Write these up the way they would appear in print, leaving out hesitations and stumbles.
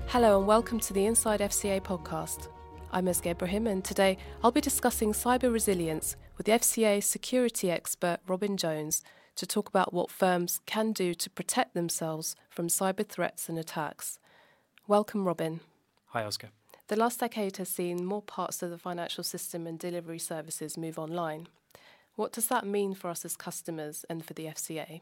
Hello and welcome to the Inside FCA podcast. I'm Esge Ibrahim and today I'll be discussing cyber resilience with the FCA security expert Robin Jones to talk about what firms can do to protect themselves from cyber threats and attacks. Welcome, Robin. Hi, Oscar. The last decade has seen more parts of the financial system and delivery services move online. What does that mean for us as customers and for the FCA?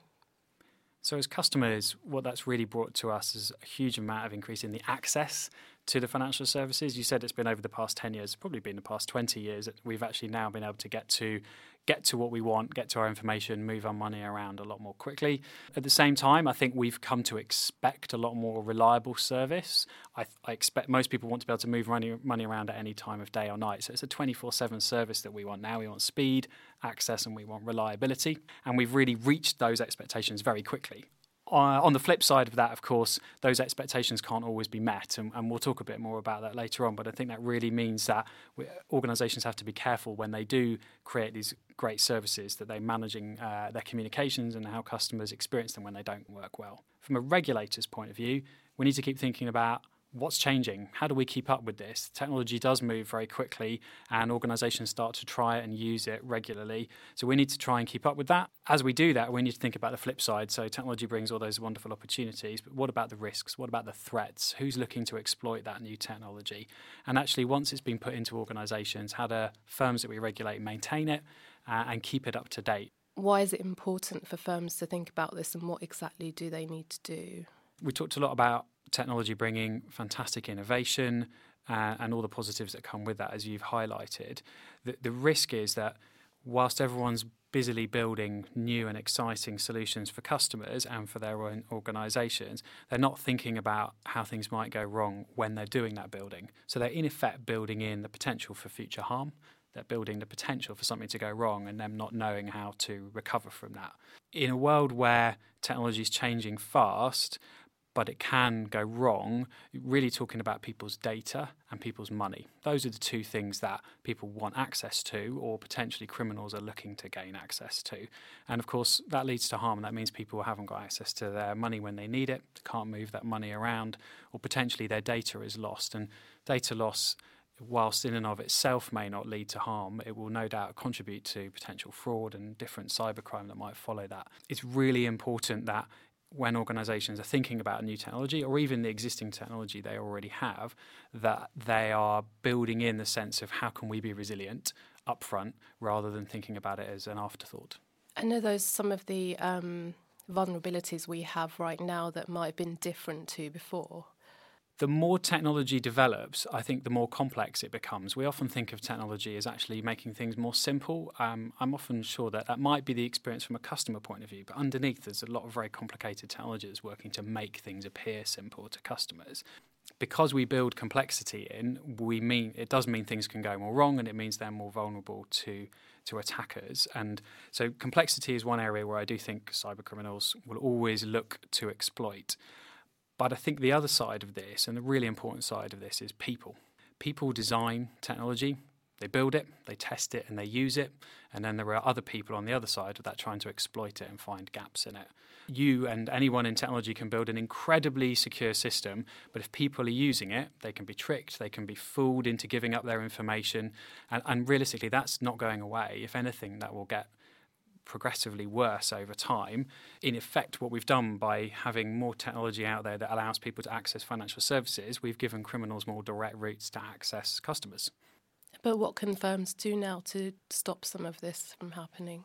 So as customers, what that's really brought to us is a huge amount of increase in the access to the financial services. You said it's been over the past 10 years, probably been the past 20 years, that we've actually now been able to get to what we want, get to our information, move our money around a lot more quickly. At the same time, I think we've come to expect a lot more reliable service. I expect most people want to be able to move money around at any time of day or night. So it's a 24/7 service that we want now. We want speed, access, and we want reliability. And we've really reached those expectations very quickly. On the flip side of that, of course, those expectations can't always be met, and we'll talk a bit more about that later on. But I think that really means that organisations have to be careful when they do create these great services, that they're managing their communications and how customers experience them when they don't work well. From a regulator's point of view, we need to keep thinking about what's changing. How do we keep up with this? Technology does move very quickly and organisations start to try and use it regularly. So we need to try and keep up with that. As we do that, we need to think about the flip side. So technology brings all those wonderful opportunities, but what about the risks? What about the threats? Who's looking to exploit that new technology? And actually, once it's been put into organisations, how do firms that we regulate maintain it and keep it up to date? Why is it important for firms to think about this and what exactly do they need to do? We talked a lot about technology bringing fantastic innovation and all the positives that come with that, as you've highlighted. The risk is that whilst everyone's busily building new and exciting solutions for customers and for their own organisations, they're not thinking about how things might go wrong when they're doing that building. So they're in effect building in the potential for future harm. They're building the potential for something to go wrong and them not knowing how to recover from that. In a world where technology is changing fast, but it can go wrong, really talking about people's data and people's money. Those are the two things that people want access to, or potentially criminals are looking to gain access to. And of course, that leads to harm. And that means people haven't got access to their money when they need it, can't move that money around, or potentially their data is lost. And data loss, whilst in and of itself may not lead to harm, it will no doubt contribute to potential fraud and different cybercrime that might follow that. It's really important that when organisations are thinking about a new technology or even the existing technology they already have, that they are building in the sense of how can we be resilient upfront rather than thinking about it as an afterthought. I know those some of the vulnerabilities we have right now that might have been different to before. The more technology develops, I think the more complex it becomes. We often think of technology as actually making things more simple. I'm often sure that might be the experience from a customer point of view, but underneath there's a lot of very complicated technologies working to make things appear simple to customers. Because we build complexity in, it does mean things can go more wrong, and it means they're more vulnerable to attackers. And so complexity is one area where I do think cyber criminals will always look to exploit. But I think the other side of this, and the really important side of this, is people. People design technology, they build it, they test it, and they use it. And then there are other people on the other side of that trying to exploit it and find gaps in it. You and anyone in technology can build an incredibly secure system, but if people are using it, they can be tricked, they can be fooled into giving up their information. And realistically, that's not going away. If anything, that will get progressively worse over time. In effect, what we've done by having more technology out there that allows people to access financial services, we've given criminals more direct routes to access customers. But what can firms do now to stop some of this from happening?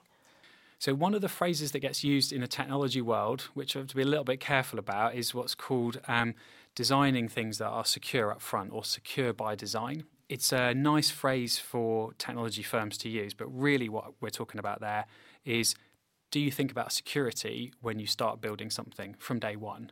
So one of the phrases that gets used in the technology world, which I have to be a little bit careful about, is what's called designing things that are secure up front, or secure by design. It's a nice phrase for technology firms to use, but really what we're talking about there is, do you think about security when you start building something from day one?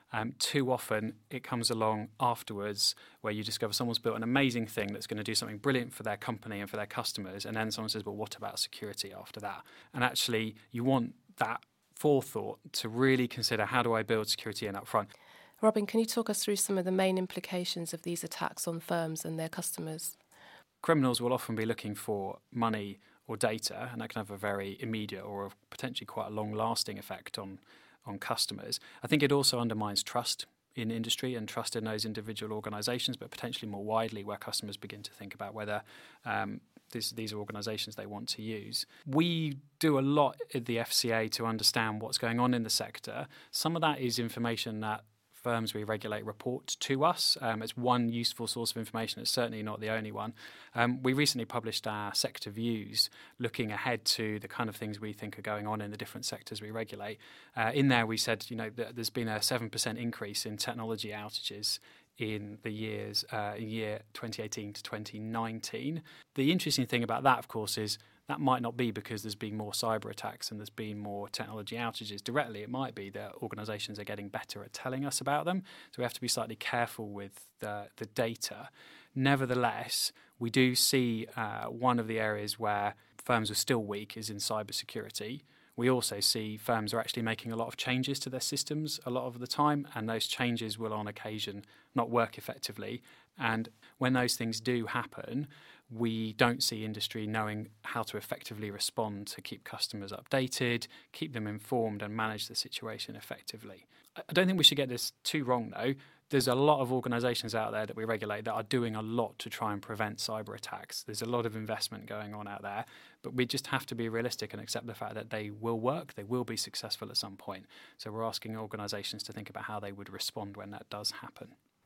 Too often it comes along afterwards where you discover someone's built an amazing thing that's going to do something brilliant for their company and for their customers, and then someone says, well, what about security after that? And actually you want that forethought to really consider, how do I build security in up front? Robin, can you talk us through some of the main implications of these attacks on firms and their customers? Criminals will often be looking for money or data, and that can have a very immediate or potentially quite a long-lasting effect on customers. I think it also undermines trust. in industry and trust in those individual organisations, but potentially more widely where customers begin to think about whether these are organisations they want to use. We do a lot at the FCA to understand what's going on in the sector. Some of that is information that firms we regulate report to us. It's one useful source of information. It's certainly not the only one. We recently published our sector views, looking ahead to the kind of things we think are going on in the different sectors we regulate. In there, we said, that there's been a 7% increase in technology outages in the year 2018 to 2019. The interesting thing about that, of course, is that might not be because there's been more cyber attacks and there's been more technology outages directly. It might be that organisations are getting better at telling us about them. So we have to be slightly careful with the data. Nevertheless, we do see one of the areas where firms are still weak is in cybersecurity. We also see firms are actually making a lot of changes to their systems a lot of the time, and those changes will on occasion not work effectively. And when those things do happen, we don't see industry knowing how to effectively respond to keep customers updated, keep them informed and manage the situation effectively. I don't think we should get this too wrong though. There's a lot of organisations out there that we regulate that are doing a lot to try and prevent cyber attacks. There's a lot of investment going on out there, but we just have to be realistic and accept the fact that they will work, they will be successful at some point. So we're asking organisations to think about how they would respond when that does happen.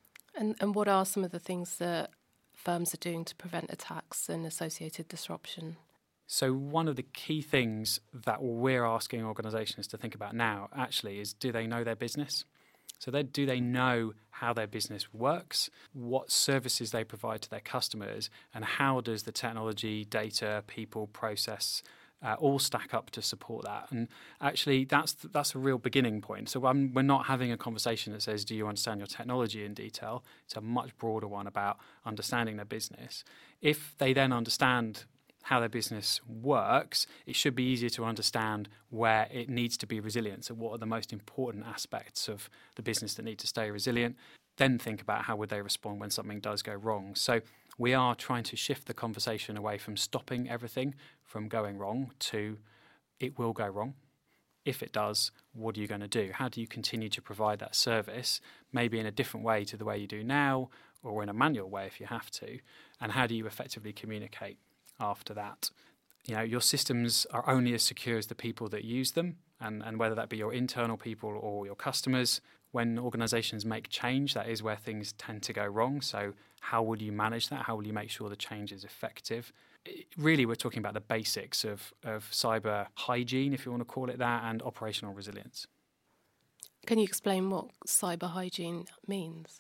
And what are some of the things that firms are doing to prevent attacks and associated disruption? So one of the key things that we're asking organisations to think about now actually is, do they know their business? So do they know how their business works, what services they provide to their customers, and how does the technology, data, people, process all stack up to support that? And actually, that's a real beginning point. So we're not having a conversation that says, do you understand your technology in detail? It's a much broader one about understanding their business. If they then understand how their business works, it should be easier to understand where it needs to be resilient. So what are the most important aspects of the business that need to stay resilient? Then think about how would they respond when something does go wrong. So we are trying to shift the conversation away from stopping everything from going wrong to it will go wrong. If it does, what are you going to do? How do you continue to provide that service, maybe in a different way to the way you do now, or in a manual way if you have to? And how do you effectively communicate after that? Your systems are only as secure as the people that use them, and whether that be your internal people or your customers. When organisations make change, that is where things tend to go wrong. So how will you manage that? How will you make sure the change is effective? Really, we're talking about the basics of cyber hygiene, if you want to call it that, and operational resilience. Can you explain what cyber hygiene means?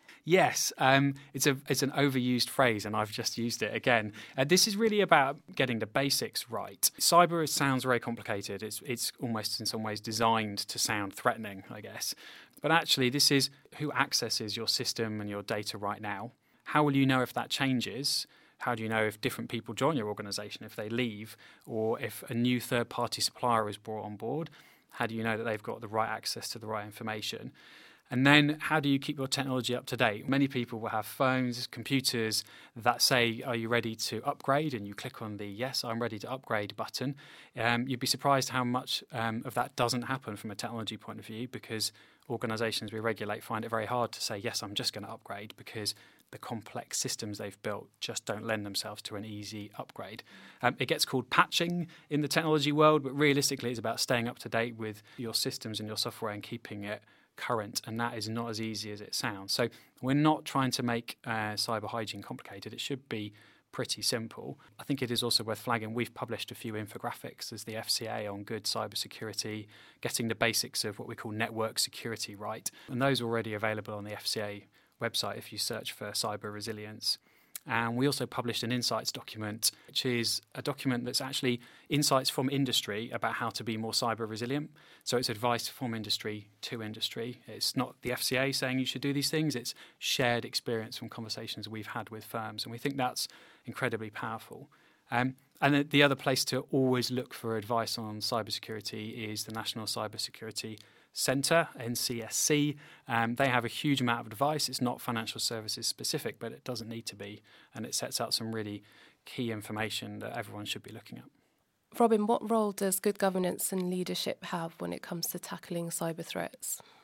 Yes, it's an overused phrase, and I've just used it again. This is really about getting the basics right. Cyber sounds very complicated. It's almost in some ways designed to sound threatening, I guess. But actually, this is who accesses your system and your data right now. How will you know if that changes? How do you know if different people join your organisation, if they leave, or if a new third-party supplier is brought on board? How do you know that they've got the right access to the right information? And then how do you keep your technology up to date? Many people will have phones, computers that say, are you ready to upgrade? And you click on the yes, I'm ready to upgrade button. You'd be surprised how much of that doesn't happen from a technology point of view, because organisations we regulate find it very hard to say, yes, I'm just going to upgrade, because the complex systems they've built just don't lend themselves to an easy upgrade. It gets called patching in the technology world, but realistically it's about staying up to date with your systems and your software and keeping it current, and that is not as easy as it sounds. So we're not trying to make cyber hygiene complicated. It should be pretty simple. I think it is also worth flagging, we've published a few infographics as the FCA on good cybersecurity, getting the basics of what we call network security right, and those are already available on the FCA website if you search for cyber resilience. And we also published an insights document, which is a document that's actually insights from industry about how to be more cyber resilient. So it's advice from industry to industry. It's not the FCA saying you should do these things. It's shared experience from conversations we've had with firms. And we think that's incredibly powerful. And the other place to always look for advice on cybersecurity is the National Cybersecurity Centre, NCSC. They have a huge amount of advice. It's not financial services specific, but it doesn't need to be. And it sets out some really key information that everyone should be looking at. Robin, what role does good governance and leadership have when it comes to tackling cyber threats?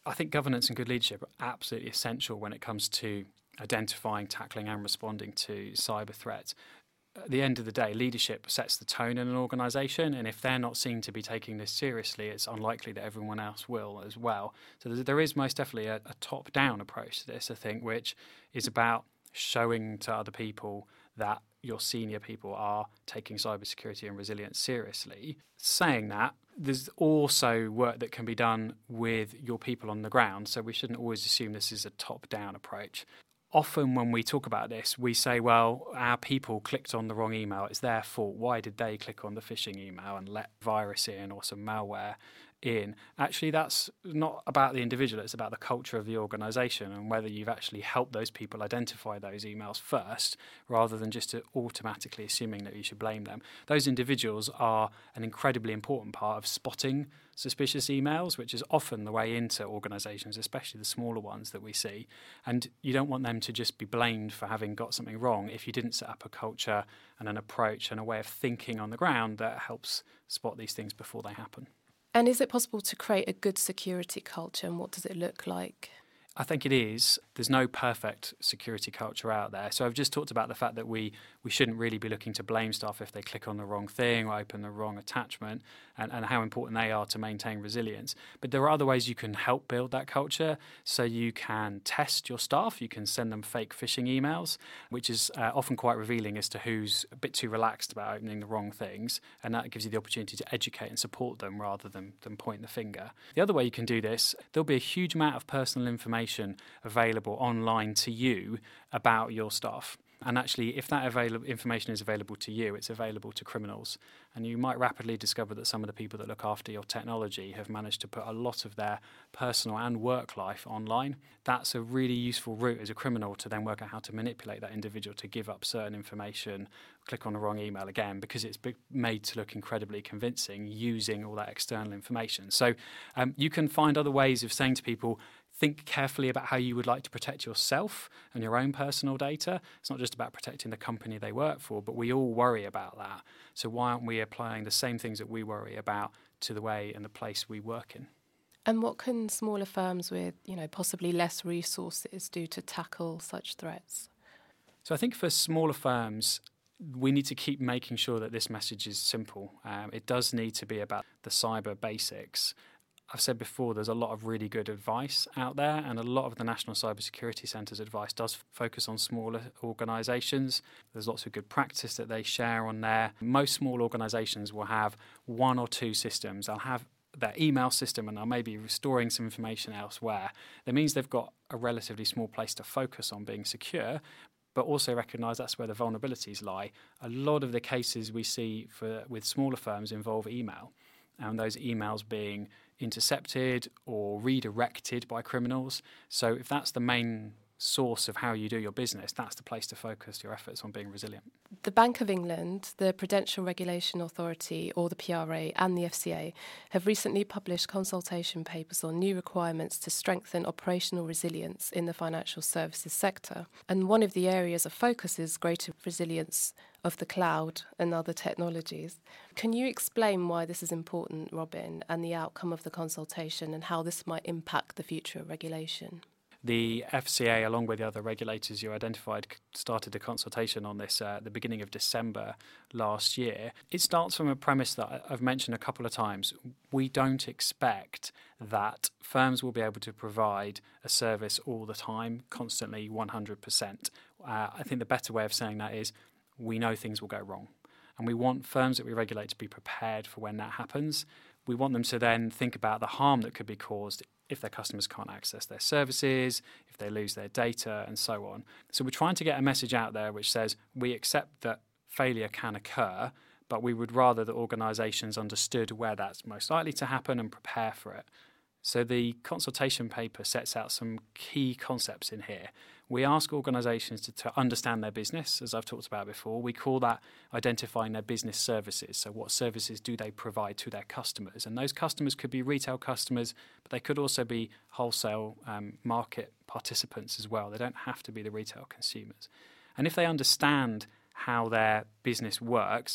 I think governance and good leadership are absolutely essential when it comes to identifying, tackling and responding to cyber threats. At the end of the day, leadership sets the tone in an organisation, and if they're not seen to be taking this seriously, it's unlikely that everyone else will as well. So there is most definitely a top-down approach to this, I think, which is about showing to other people that your senior people are taking cybersecurity and resilience seriously. Saying that, there's also work that can be done with your people on the ground, so we shouldn't always assume this is a top-down approach. Often when we talk about this, we say, well, our people clicked on the wrong email. It's their fault. Why did they click on the phishing email and let virus in or some malware in? Actually, that's not about the individual. It's about the culture of the organisation and whether you've actually helped those people identify those emails first rather than just automatically assuming that you should blame them. Those individuals are an incredibly important part of spotting suspicious emails, which is often the way into organisations, especially the smaller ones that we see. And you don't want them to just be blamed for having got something wrong if you didn't set up a culture and an approach and a way of thinking on the ground that helps spot these things before they happen. And is it possible to create a good security culture, and what does it look like? I think it is. There's no perfect security culture out there. So I've just talked about the fact that we shouldn't really be looking to blame staff if they click on the wrong thing or open the wrong attachment, and how important they are to maintain resilience. But there are other ways you can help build that culture. So you can test your staff. You can send them fake phishing emails, which is often quite revealing as to who's a bit too relaxed about opening the wrong things. And that gives you the opportunity to educate and support them rather than point the finger. The other way you can do this, there'll be a huge amount of personal information available online to you about your staff. And actually, if that information is available to you, it's available to criminals. And you might rapidly discover that some of the people that look after your technology have managed to put a lot of their personal and work life online. That's a really useful route as a criminal to then work out how to manipulate that individual to give up certain information, click on the wrong email again, because it's made to look incredibly convincing using all that external information. So you can find other ways of saying to people, think carefully about how you would like to protect yourself and your own personal data. It's not just about protecting the company they work for, but we all worry about that. So why aren't we applying the same things that we worry about to the way and the place we work in? And what can smaller firms with, possibly less resources do to tackle such threats? So I think for smaller firms, we need to keep making sure that this message is simple. It does need to be about the cyber basics. I've said before, there's a lot of really good advice out there, and a lot of the National Cybersecurity Centre's advice does focus on smaller organisations. There's lots of good practice that they share on there. Most small organisations will have one or two systems. They'll have their email system and they'll maybe be storing some information elsewhere. That means they've got a relatively small place to focus on being secure, but also recognise that's where the vulnerabilities lie. A lot of the cases we see with smaller firms involve email, and those emails being intercepted or redirected by criminals. So if that's the main source of how you do your business, that's the place to focus your efforts on being resilient. The Bank of England, the Prudential Regulation Authority, or the PRA, and the FCA have recently published consultation papers on new requirements to strengthen operational resilience in the financial services sector. And one of the areas of focus is greater resilience of the cloud and other technologies. Can you explain why this is important, Robin, and the outcome of the consultation and how this might impact the future of regulation? The FCA, along with the other regulators you identified, started a consultation on this at the beginning of December last year. It starts from a premise that I've mentioned a couple of times. We don't expect that firms will be able to provide a service all the time, constantly, 100%. I think the better way of saying that is we know things will go wrong. And we want firms that we regulate to be prepared for when that happens. We want them to then think about the harm that could be caused if their customers can't access their services, if they lose their data, and so on. So we're trying to get a message out there which says we accept that failure can occur, but we would rather that organisations understood where that's most likely to happen and prepare for it. So the consultation paper sets out some key concepts in here. We ask organisations to understand their business, as I've talked about before. We call that identifying their business services. So what services do they provide to their customers? And those customers could be retail customers, but they could also be wholesale market participants as well. They don't have to be the retail consumers. And if they understand how their business works,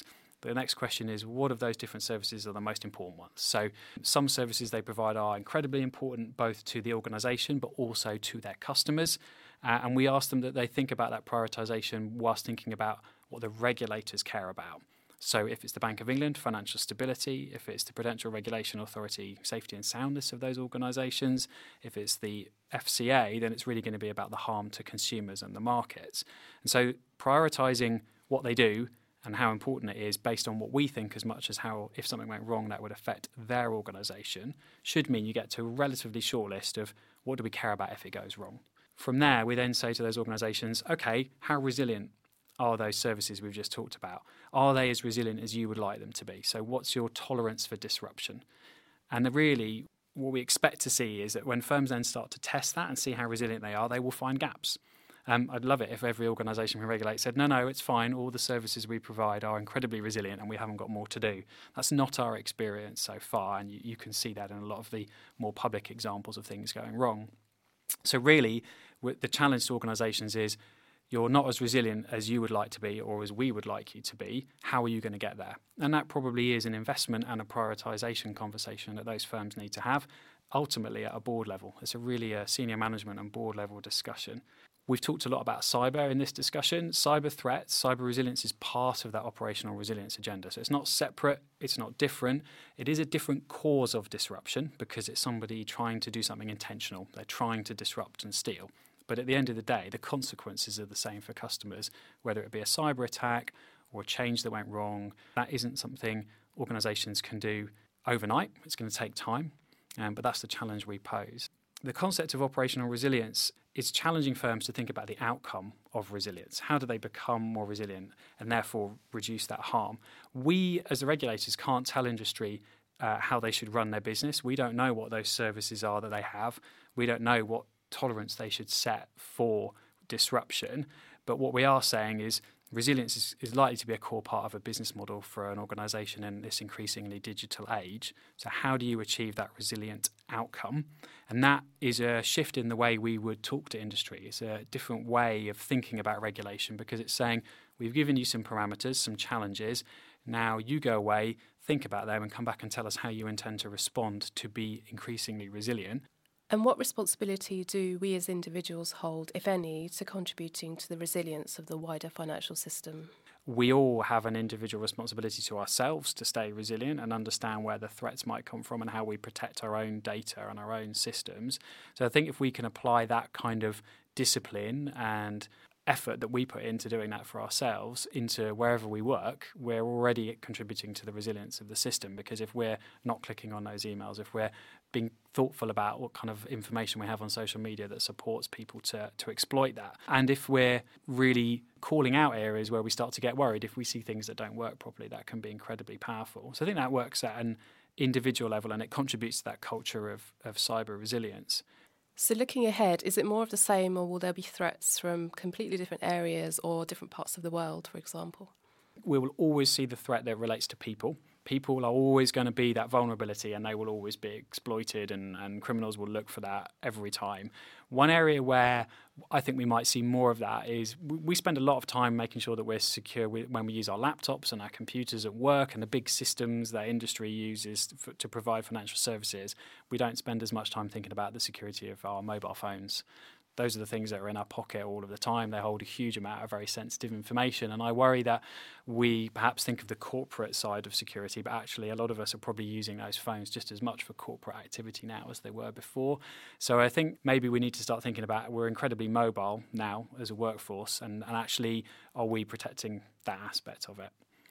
The next question is, what of those different services are the most important ones? So some services they provide are incredibly important both to the organisation but also to their customers. And we ask them that they think about that prioritisation whilst thinking about what the regulators care about. So if it's the Bank of England, financial stability; if it's the Prudential Regulation Authority, safety and soundness of those organisations; if it's the FCA, then it's really going to be about the harm to consumers and the markets. And so prioritising what they do and how important it is based on what we think as much as how, if something went wrong, that would affect their organisation, should mean you get to a relatively short list of what do we care about if it goes wrong. From there, we then say to those organisations, okay, how resilient are those services we've just talked about? Are they as resilient as you would like them to be? So what's your tolerance for disruption? And really, what we expect to see is that when firms then start to test that and see how resilient they are, they will find gaps. I'd love it if every organisation we regulate said, no, it's fine, all the services we provide are incredibly resilient and we haven't got more to do. That's not our experience so far, and you can see that in a lot of the more public examples of things going wrong. So really, the challenge to organisations is, you're not as resilient as you would like to be or as we would like you to be. How are you going to get there? And that probably is an investment and a prioritisation conversation that those firms need to have, ultimately at a board level. It's a senior management and board level discussion. We've talked a lot about cyber in this discussion. Cyber threats, cyber resilience is part of that operational resilience agenda. So it's not separate, it's not different. It is a different cause of disruption because it's somebody trying to do something intentional. They're trying to disrupt and steal. But at the end of the day, the consequences are the same for customers, whether it be a cyber attack or a change that went wrong. That isn't something organisations can do overnight. It's going to take time, but that's the challenge we pose. The concept of operational resilience is challenging firms to think about the outcome of resilience. How do they become more resilient and therefore reduce that harm? We, as the regulators, can't tell industry how they should run their business. We don't know what those services are that they have. We don't know what tolerance they should set for disruption. But what we are saying is resilience is likely to be a core part of a business model for an organisation in this increasingly digital age. So how do you achieve that resilient outcome? And that is a shift in the way we would talk to industry. It's a different way of thinking about regulation because it's saying we've given you some parameters, some challenges. Now you go away, think about them and come back and tell us how you intend to respond to be increasingly resilient. And what responsibility do we as individuals hold, if any, to contributing to the resilience of the wider financial system? We all have an individual responsibility to ourselves to stay resilient and understand where the threats might come from and how we protect our own data and our own systems. So I think if we can apply that kind of discipline and effort that we put into doing that for ourselves into wherever we work, we're already contributing to the resilience of the system, because if we're not clicking on those emails, if we're being thoughtful about what kind of information we have on social media that supports people to exploit that, and if we're really calling out areas where we start to get worried, if we see things that don't work properly, that can be incredibly powerful. So I think that works at an individual level and it contributes to that culture of cyber resilience. So looking ahead, is it more of the same, or will there be threats from completely different areas or different parts of the world, for example? We will always see the threat that relates to people. People are always going to be that vulnerability and they will always be exploited, and criminals will look for that every time. One area where I think we might see more of that is we spend a lot of time making sure that we're secure when we use our laptops and our computers at work and the big systems that industry uses to provide financial services. We don't spend as much time thinking about the security of our mobile phones. Those are the things that are in our pocket all of the time. They hold a huge amount of very sensitive information. And I worry that we perhaps think of the corporate side of security, but actually a lot of us are probably using those phones just as much for corporate activity now as they were before. So I think maybe we need to start thinking about, we're incredibly mobile now as a workforce, and actually are we protecting that aspect of it?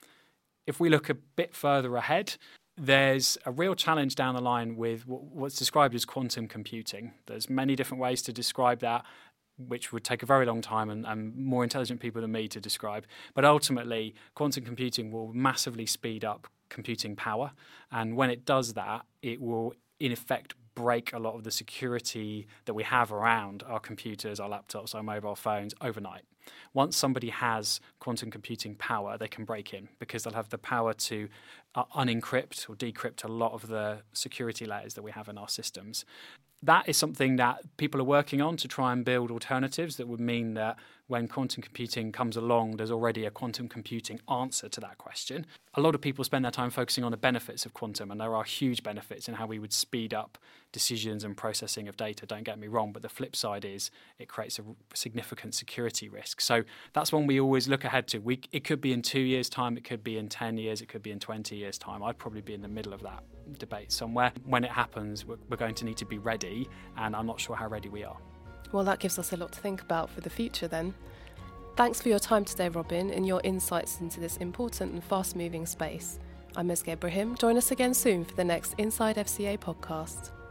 If we look a bit further ahead, there's a real challenge down the line with what's described as quantum computing. There's many different ways to describe that, which would take a very long time and more intelligent people than me to describe. But ultimately, quantum computing will massively speed up computing power. And when it does that, it will, in effect, break a lot of the security that we have around our computers, our laptops, our mobile phones overnight. Once somebody has quantum computing power, they can break in because they'll have the power to unencrypt or decrypt a lot of the security layers that we have in our systems. That is something that people are working on to try and build alternatives that would mean that when quantum computing comes along, there's already a quantum computing answer to that question. A lot of people spend their time focusing on the benefits of quantum, and there are huge benefits in how we would speed up decisions and processing of data, don't get me wrong, but the flip side is it creates a significant security risk. So that's one we always look ahead to. It could be in 2 years' time, it could be in 10 years, it could be in 20 years' time. I'd probably be in the middle of that debate somewhere. When it happens, we're going to need to be ready, and I'm not sure how ready we are. Well, that gives us a lot to think about for the future then. Thanks for your time today, Robin, and your insights into this important and fast-moving space. I'm Mezgeh Ibrahim. Join us again soon for the next Inside FCA podcast.